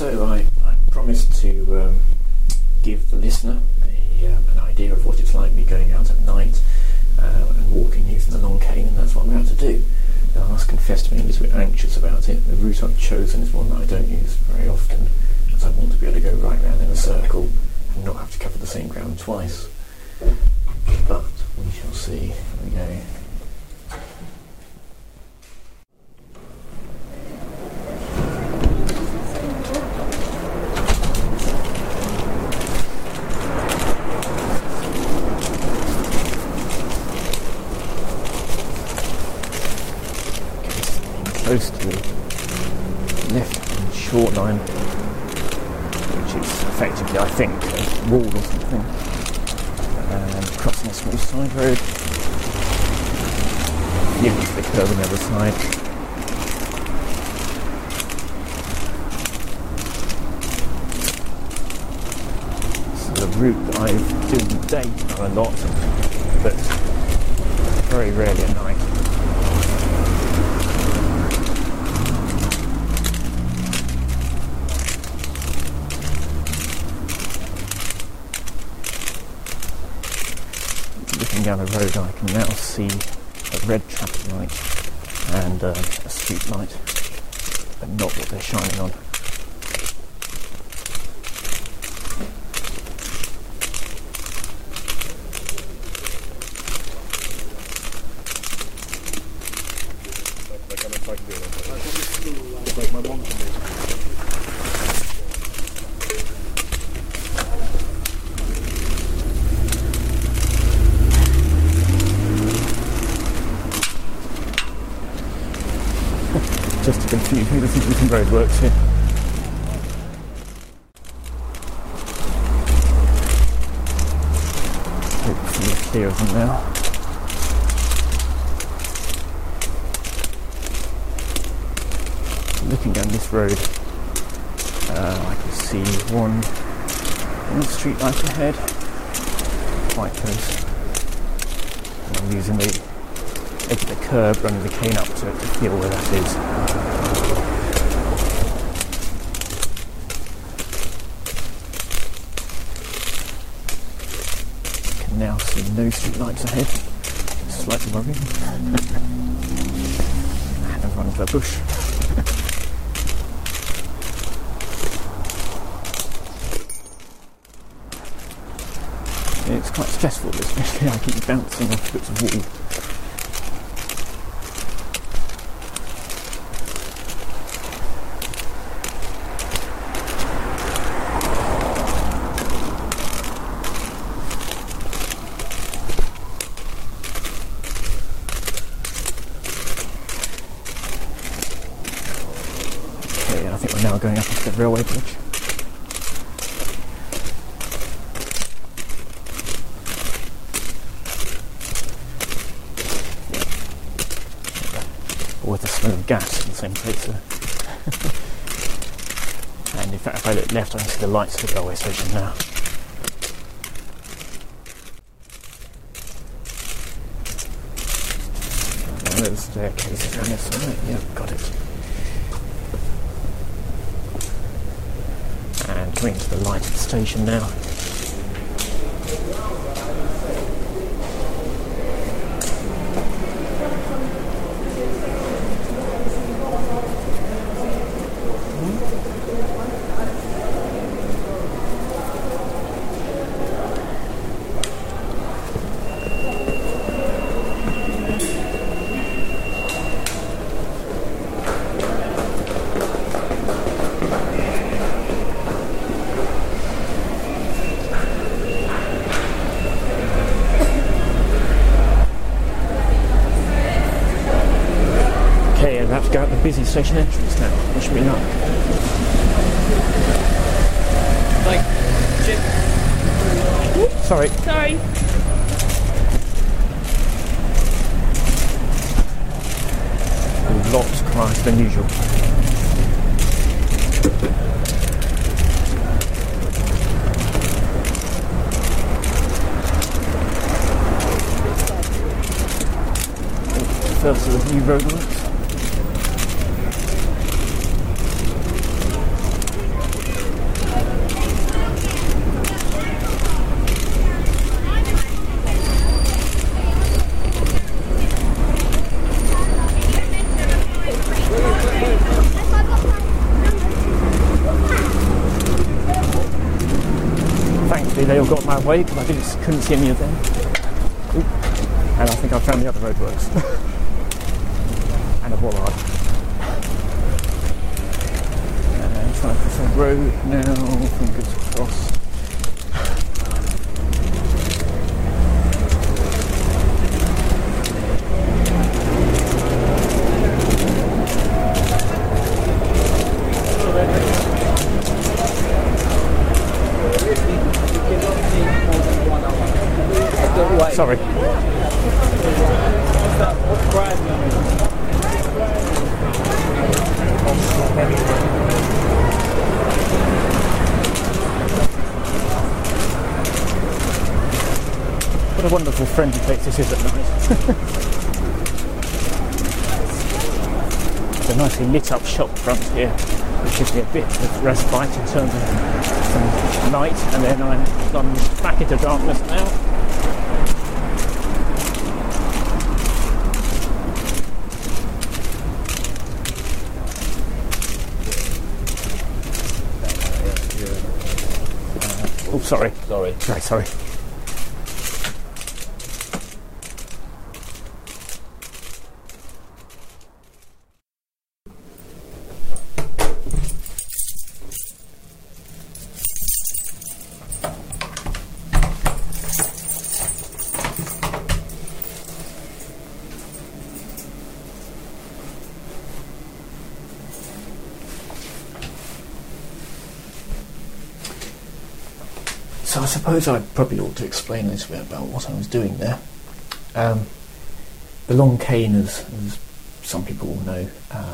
So I promised to give the listener an idea of what it's like me going out at night and walking using the long cane, and that's what I'm about to do. Now, I must confess to being a little bit anxious about it. The route I've chosen is one that I don't use very often, as I want to be able to go right round in a circle and not have to cover the same ground twice. But we shall see. Here we go. Close to the left short line, which is effectively, I think, a wall or something, and crossing a small side road, nearly to the curb on the other side. This is a route that I do in the day a lot, but very rarely at night. Down the road, I can now see a red traffic light and a street light, but not what they're shining on. Just to confuse me, the Islington Road works here. Hopefully clear of them now. Looking down this road, I can see one street light ahead, quite close. And I'm using the edge of the curb, running the cane up to feel where that is. Can now see no street lights ahead. Slightly worrying. And I've run into a bush. It's quite stressful, especially I keep bouncing off bits of wall. I think we're now going up onto the railway bridge. Or with the smell of gas in the same place. And in fact, if I look left, I can see the lights of the railway station now. And there's the staircase down this side. Yeah, got it. And coming to the light of the station now. Perhaps go out the busy station entrance now. Wish me luck. Like, Jim. Sorry. Sorry. Lots quieter than usual. First of the new roadworks. they all got my way because I couldn't see any of them. Ooh. And I think I found the other roadworks. And a bollard. And trying to cross a road now, fingers crossed. Sorry. What a wonderful friendly place this is at night. It's a nicely lit up shop front here, which gives me a bit of respite in terms of some light, and then I'm gone back into darkness now. Oh, sorry. Sorry. Right, sorry. So I suppose I probably ought to explain a little bit about what I was doing there. The long cane, as some people will know,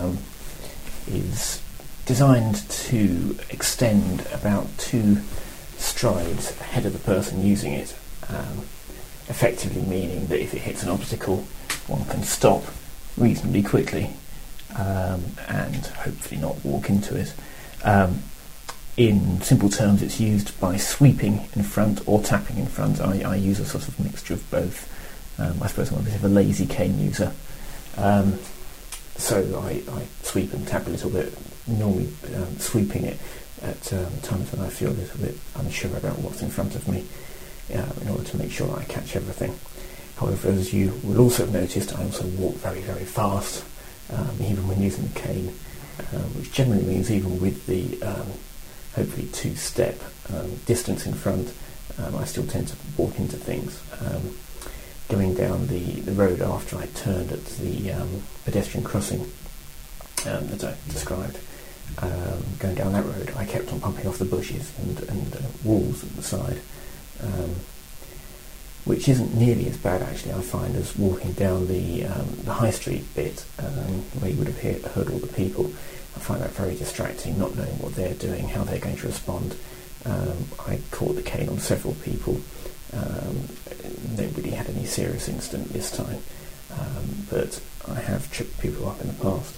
is designed to extend about 2 strides ahead of the person using it, effectively meaning that if it hits an obstacle, one can stop reasonably quickly and hopefully not walk into it. In simple terms, it's used by sweeping in front or tapping in front. I use a sort of mixture of both. I suppose I'm a bit of a lazy cane user. So I sweep and tap a little bit, normally sweeping it at times when I feel a little bit unsure about what's in front of me, in order to make sure that I catch everything. However, as you will also have noticed, I also walk very, very fast, even when using the cane, which generally means even with the hopefully 2-step distance in front, I still tend to walk into things. Going down the road after I turned at the pedestrian crossing that I described, going down that road, I kept on pumping off the bushes and walls at the side, which isn't nearly as bad actually, I find, as walking down the high street bit, where you would have heard all the people. I find that very distracting, not knowing what they're doing, how they're going to respond. I caught the cane on several people. Nobody had any serious incident this time, but I have tripped people up in the past.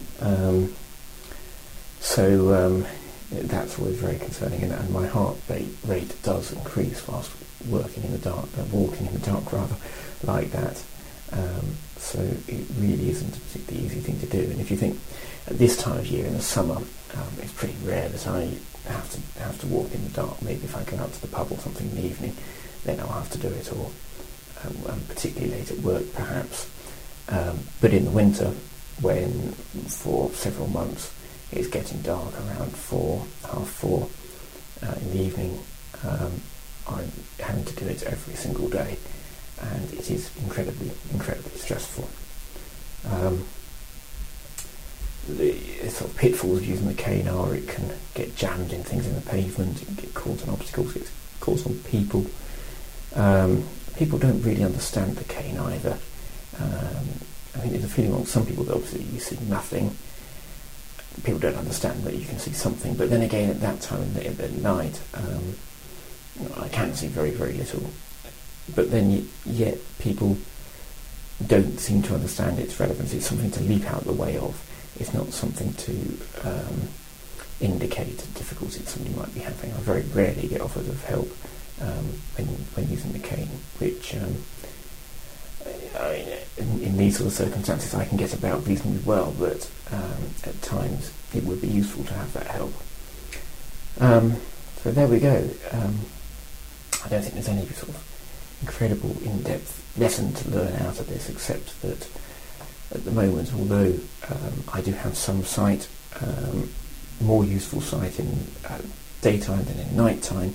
So that's always very concerning, and my heart rate does increase whilst walking in the dark rather, like that. So it really isn't a particularly easy thing to do. And if you think at this time of year in the summer, it's pretty rare that I have to walk in the dark. Maybe if I go out to the pub or something in the evening, then I'll have to do it, or particularly late at work perhaps. But in the winter, when for several months it's getting dark around 4:30 in the evening, I'm having to do it every single day, and it is incredibly stressful. The sort of pitfalls of using the cane are it can get jammed in things in the pavement, it can get caught in obstacles, it gets caught on people. People don't really understand the cane either. I think there's a feeling among some people that obviously you see nothing. People don't understand that you can see something, but then again at that time at night, I can see very, very little. But then yet people don't seem to understand its relevance. It's something to leap out the way of. It's not something to indicate a difficulty that somebody might be having. I very rarely get offers of help when using the cane, which in these sort of circumstances I can get about reasonably well, but at times it would be useful to have that help. So there we go. I don't think there's any sort of incredible in-depth lesson to learn out of this, except that at the moment, although I do have some sight, more useful sight in daytime than in nighttime,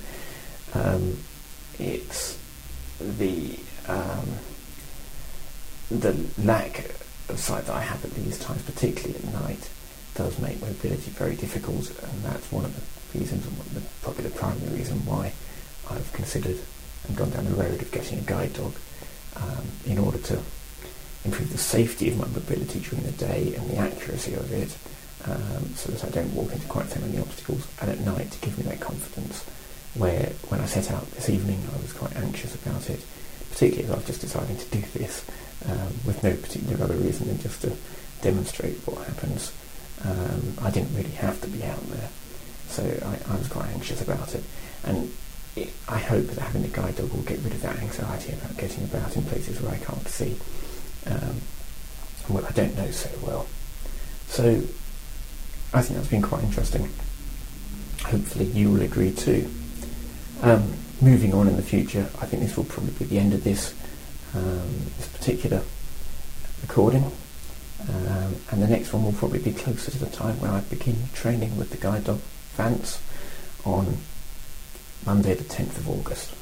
it's the lack of sight that I have at these times, particularly at night, does make mobility very difficult, and that's one of the reasons, probably the primary reason why I've considered and gone down the road of getting a guide dog, in order to improve the safety of my mobility during the day and the accuracy of it, so that I don't walk into quite so many obstacles, and at night to give me that confidence, where when I set out this evening I was quite anxious about it, particularly as I was just deciding to do this with no particular other reason than just to demonstrate what happens. I didn't really have to be out there, so I was quite anxious about it, and I hope that having a guide dog will get rid of that anxiety about getting about in places where I can't see, what I don't know so well. So I think that's been quite interesting. Hopefully you will agree too. Moving on in the future, I think this will probably be the end of this particular recording, and the next one will probably be closer to the time when I begin training with the guide dog Vance on Monday the 10th of August.